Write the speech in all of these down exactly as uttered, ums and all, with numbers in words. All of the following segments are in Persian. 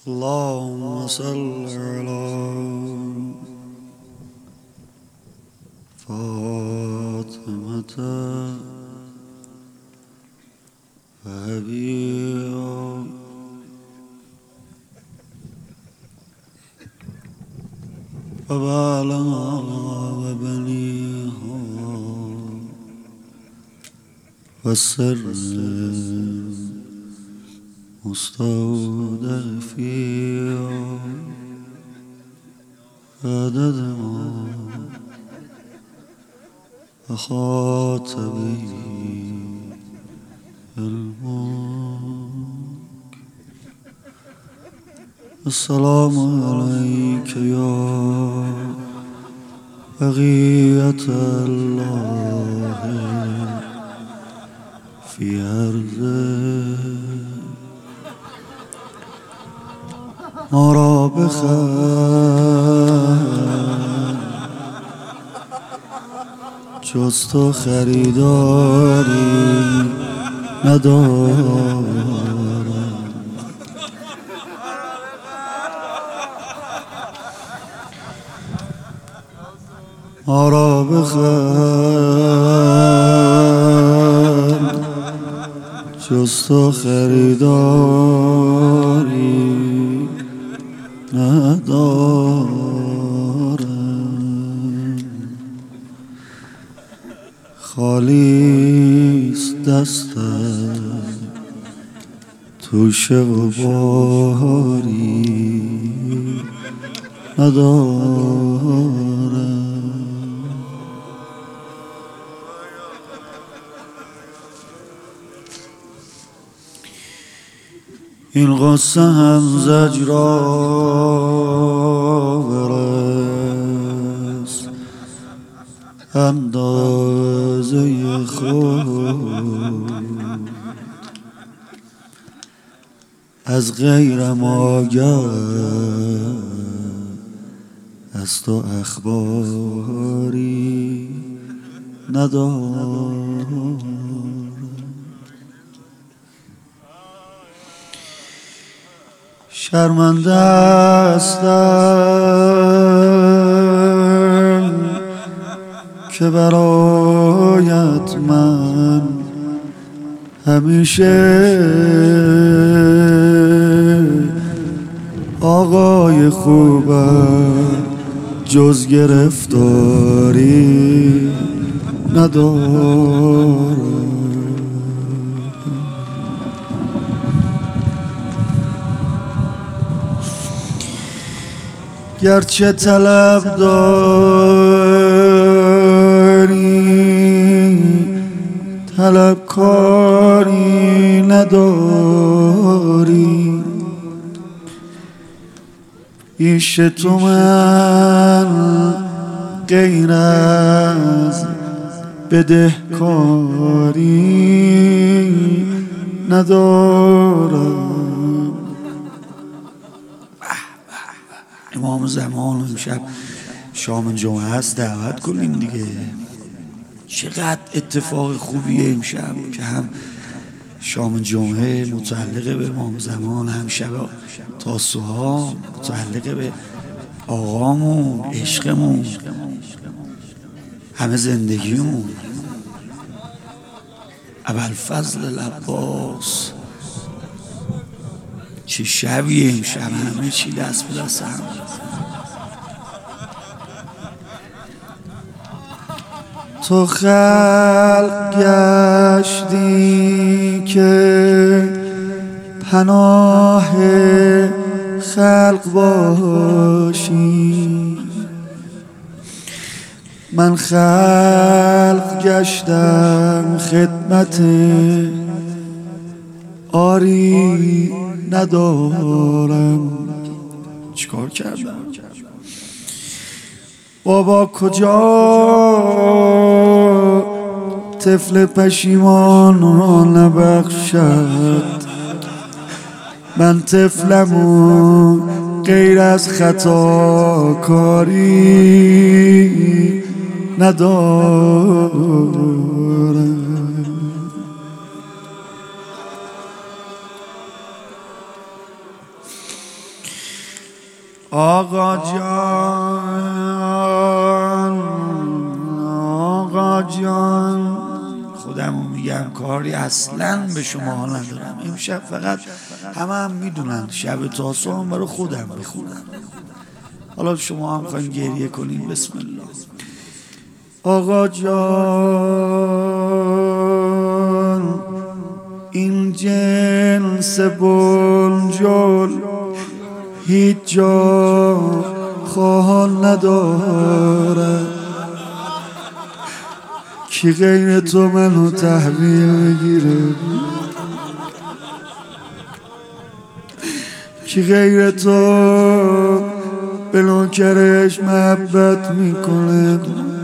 اللهم صل على فاطمة وأبيها وبعلها وبنيها والسر مستودع فيها عدد ما أخاط به علمك. السلام عليك يا بقية الله في أرضه، ما را بخر جز تو خریداری ندارم. ما را بخر جز تو خریداری ندارم. خالیست دستم توشه و باری ندارم. این قصه هم زجرا برس اندازه خود از غیرم آگه از تو اخباری ندارم. شرمنده هستم که برایت من همیشه آقای خوبم جز گرفتاری ندارم. گرچه طلب داری طلب کاری نداری. پیش تو من غیر از بدهکاری ندارم. امام زمان امشب شام جمعه هست، دعوت کنین دیگه. چقدر اتفاق خوبیه امشب که هم شام جمعه متعلق به امام زمان، هم شب تاسوعا متعلق به آقامون، عشقمون، همه زندگیمون. ابوالفضل العباس چه شبیه امشب، همه چی دست به دست هم. تو خلق گشتی که پناه خلق باشی، من خلق گشتم خدمت آری ندارم. چیکار کردم؟ بابا کجا طفل پشیمان را نبخشد؟ من طفلمو غیر از خطا کاری ندارم. آقا جان آقا جان خودمو میگم کاری اصلا به شما ندارم. امشب فقط همه هم میدونن شب تاسوعا هم برای خودم بخونم. حالا شما هم خواهیم گریه کنیم. بسم الله. آقا جان این جنس بنجل هیچ جا خواهان ندارد، کی غیر تو منو تحویل میگیره، کی غیر تو به نوکرش محبت میکنه.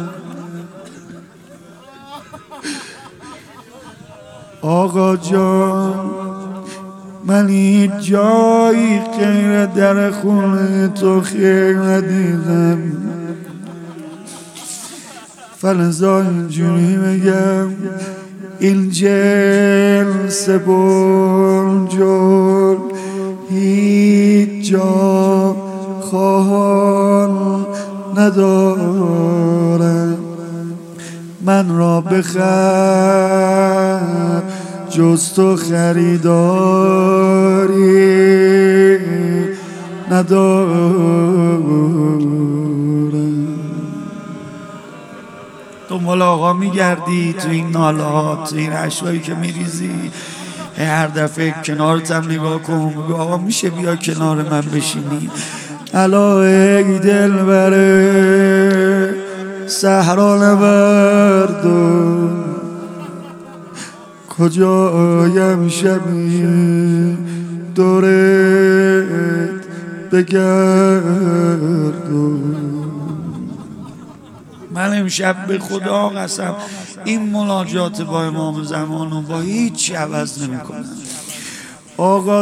آقا جان من هیچ جایی غیر در خونه تو خیر ندیدم، فلذا اینجوری بگم این جنس بنجل هیچ جا خواهان ندارم. من را بخر جز تو خریداری ندارم. دنبال آقا میگردی تو این ناله ها، تو این اشوایی که میریزی، هر دفعه کنارتم نگاه کن بگو آقا میشه بیا کنار من بشینی. الا ای دل بره صحرا نبردم، کجایم شبی دورت بگردم. من امشب به خدا قسم این مناجات با امام زمان و با هیچ عوض نمی کنم. آقا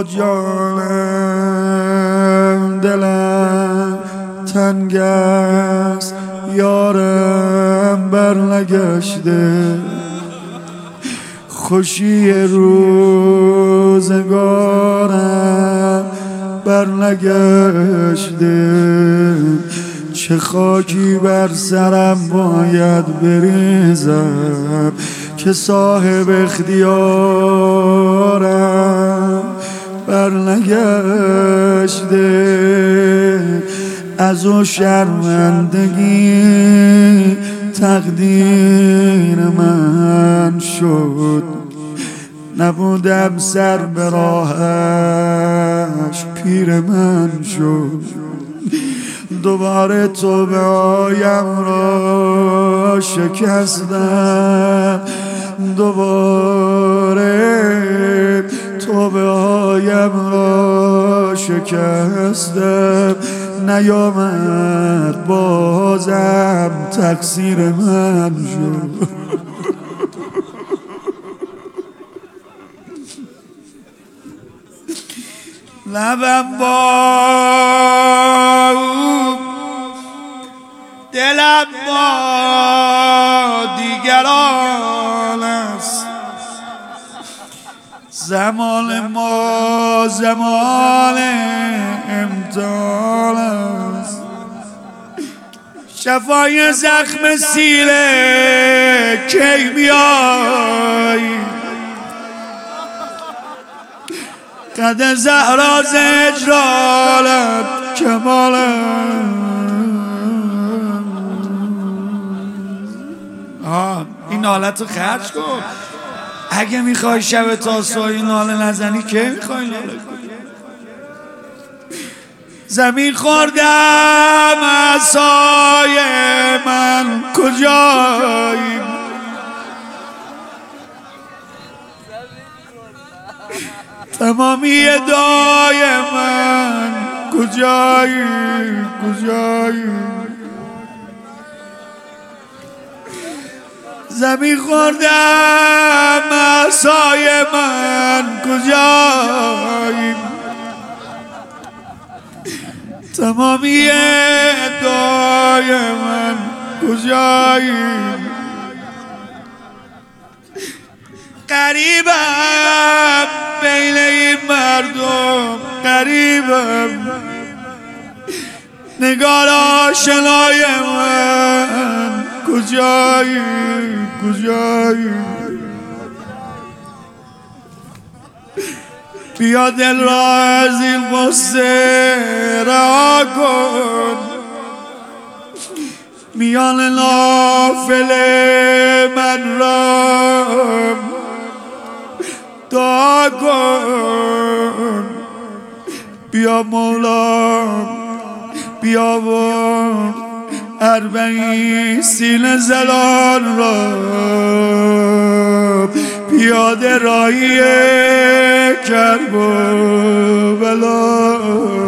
جانم دلم تنگ است، یارم برنگشته، خوشی روزگارم برنگشته، چه خاکی بر سرم باید بریزم که صاحب اختیارم برنگشته. از او شرمندگی تقدیر من شد، نبودم سر به راهش پیر من شد. دوباره توبه هایم را شکستم، دوباره توبه هایم را شکستم، نیامد بازم تقصیر من شد. لبم با دلم با دیگران است، زمان ما زمان امتحان است. شفای زخم سیره کی بیایی، قد زهرا زجرالت کمالت. آه این حالت رو خرج کن. اگه میخوای شب تاسوعا این ناله نزنی که میخوای ناله کنی؟ زمین خوردم عصای من کجایی، تمامی ادای من کجایی کجایی. زمین خوردم عصای من کجایی، تمامی ادای من کجایی. قریبم بین این مردم، قریبم نگار آشنای من کجایی کجایی بیا دل را از این غصه رها کن میان نافل من را دعا کن بیا مولا بیا و اربعین سینه زلال را پیاده راهی کرب و بلا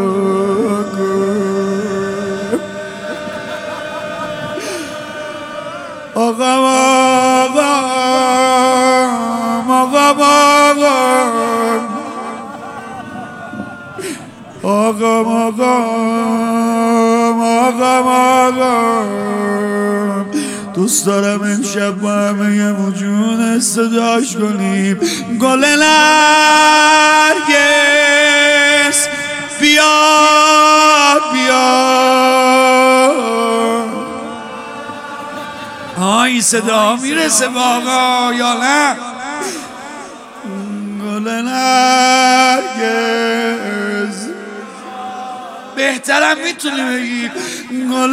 آقا آقا آقا آقا آقا آقا آقا دوست دارم امشب با همه وجود صداش کنیم گل نرگس بیا بیا آه این صدا میرسه با آقا یا نه گل نرگس بهترم میتونی بگی گل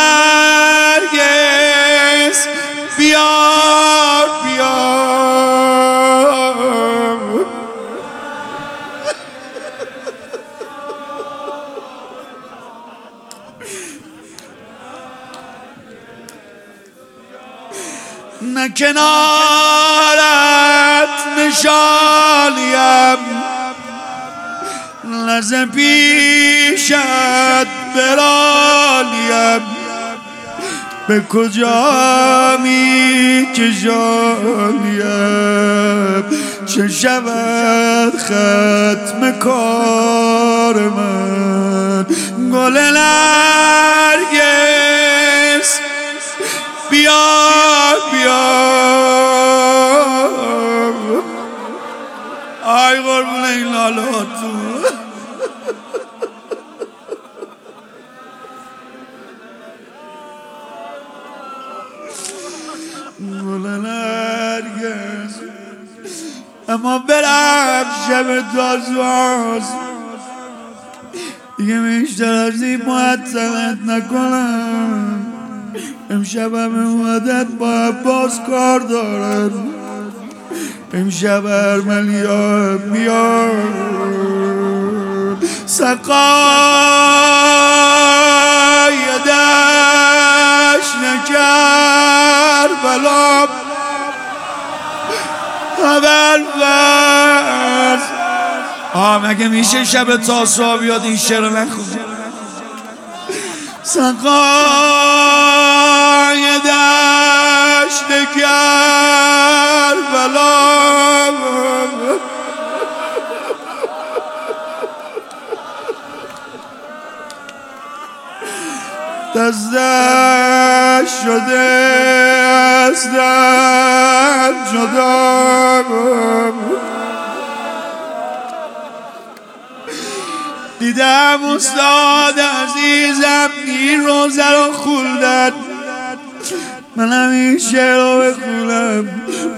نرگس بیا بیا نه کنارت نشانیم لحظه پیشت برانیم به کجا می کشانیم چه شود ختم کار من گل نرگس بیا بیا آی قربون این لالاتون گل نرگس اما برم شب تازواز دیگه بیشتر از این معطلت نکنم امشب همه اومدت با عباس کار دارن امشب ارملیا میاد سقای دشت کربلا خبر فرز آه مگه میشه شب تاسوعا بیاد این شعر نخونه سقای دشت کربلا دستش شده از دست جدا دیدم استاد عزیزم این روزه رو خوندن منم این شعر رو بخونم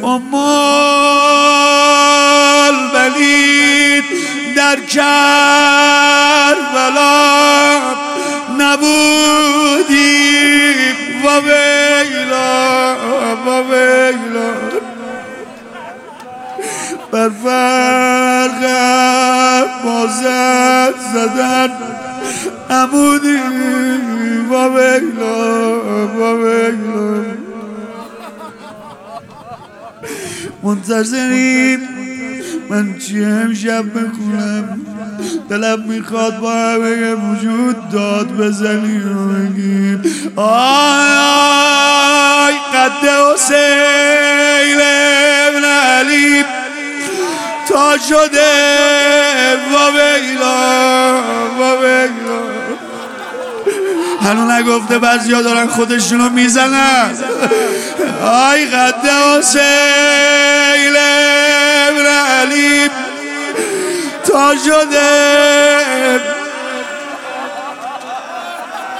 امال ولید در کربلا نبودیم و ویلا و ویلا بر فرق بازد زدن عمودی و ویلا و ویلا منتظریم من چی امشب بخونم دلم میخواد با همه وجود داد بزنیم و بگیم آی آی قد حسین ابن علی تا شده و ویلا و ویلا هنو نگفته بعضیا دارن خودشونو میزنن آی قد حسین ابن علی تا شده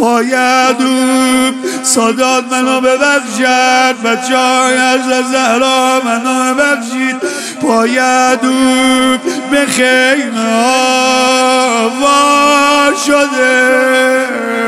باید اون سادات منو ببخشد، بچه های از زهرا منو ببخشید، باید اون به خیمه ها وا شده.